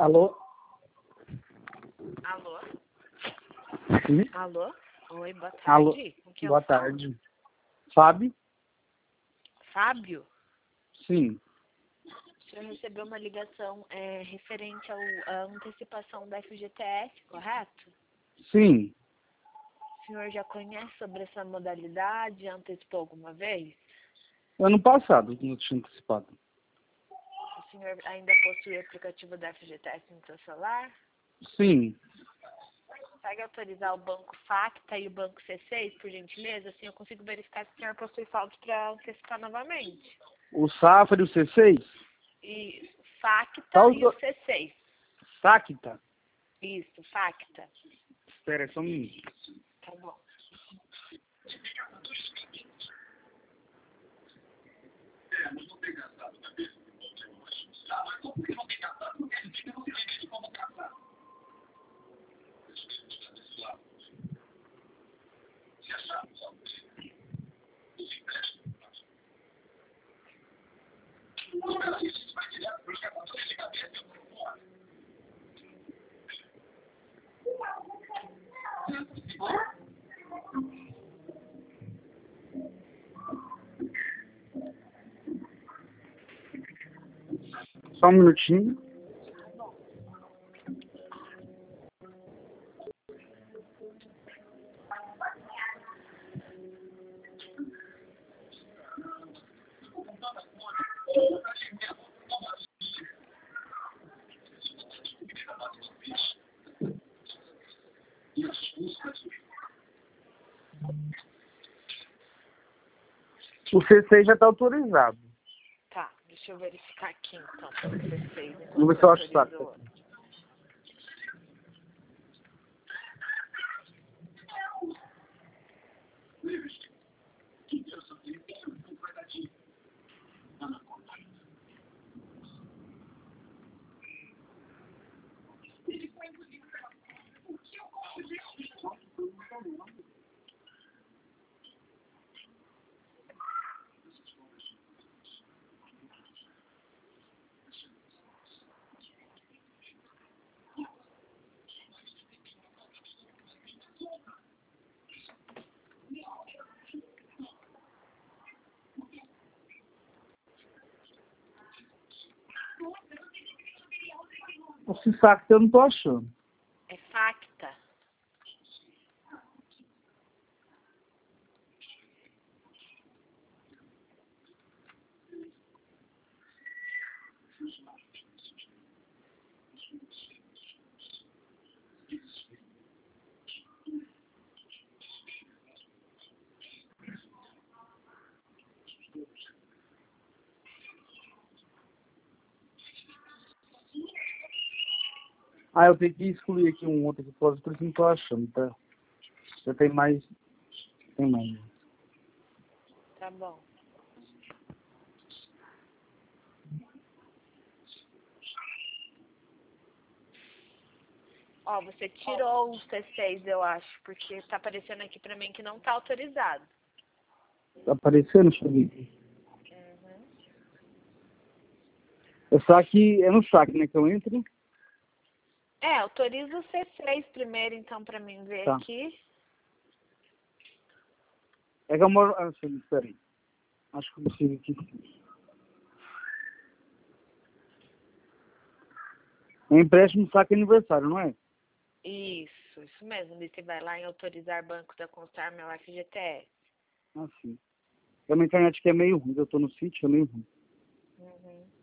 Alô? Alô? Sim? Alô? Oi, boa tarde. Alô? Com quem eu Boa falo? tarde. Fábio? Fábio? Sim. O senhor recebeu uma ligação referente à antecipação da FGTS, correto? Sim. O senhor já conhece sobre essa modalidade? Já antecipou alguma vez? Ano passado, não tinha antecipado. O senhor ainda possui o aplicativo da FGTS no seu celular? Sim. Consegue autorizar o banco Facta e o banco C6, por gentileza? Assim eu consigo verificar se o senhor possui saldos para antecipar novamente. O Safra e o C6? E Facta Tá e o C6. Sacta? Isso, Facta. Espera só um minuto. Tá bom. Só um minutinho. O C6 já está autorizado. Tá, deixa eu verificar aqui então, para o C6. Vamos ver se eu acho Autorizou. Sacta. Esse Sacta eu não tô achando. É Facta. Ah, eu tenho que excluir aqui um outro depósito, por isso não tô achando, tá? Já tem mais. Tem mais. Tá bom. Ó, você tirou o C6, eu acho, porque tá aparecendo aqui pra mim que não tá autorizado. Tá aparecendo? Deixa eu ver aqui. Uhum. É no saque, né, que eu entro. Autoriza o C6 primeiro, então, pra mim ver Tá. aqui. É que eu moro. Ah, espera aí. Acho que eu consigo aqui. É empréstimo saque aniversário, não é? Isso mesmo. Daí você vai lá em autorizar banco da Constar meu FGTS. Ah, sim. É uma internet que é meio ruim. Eu tô no sítio, é meio ruim. Uhum.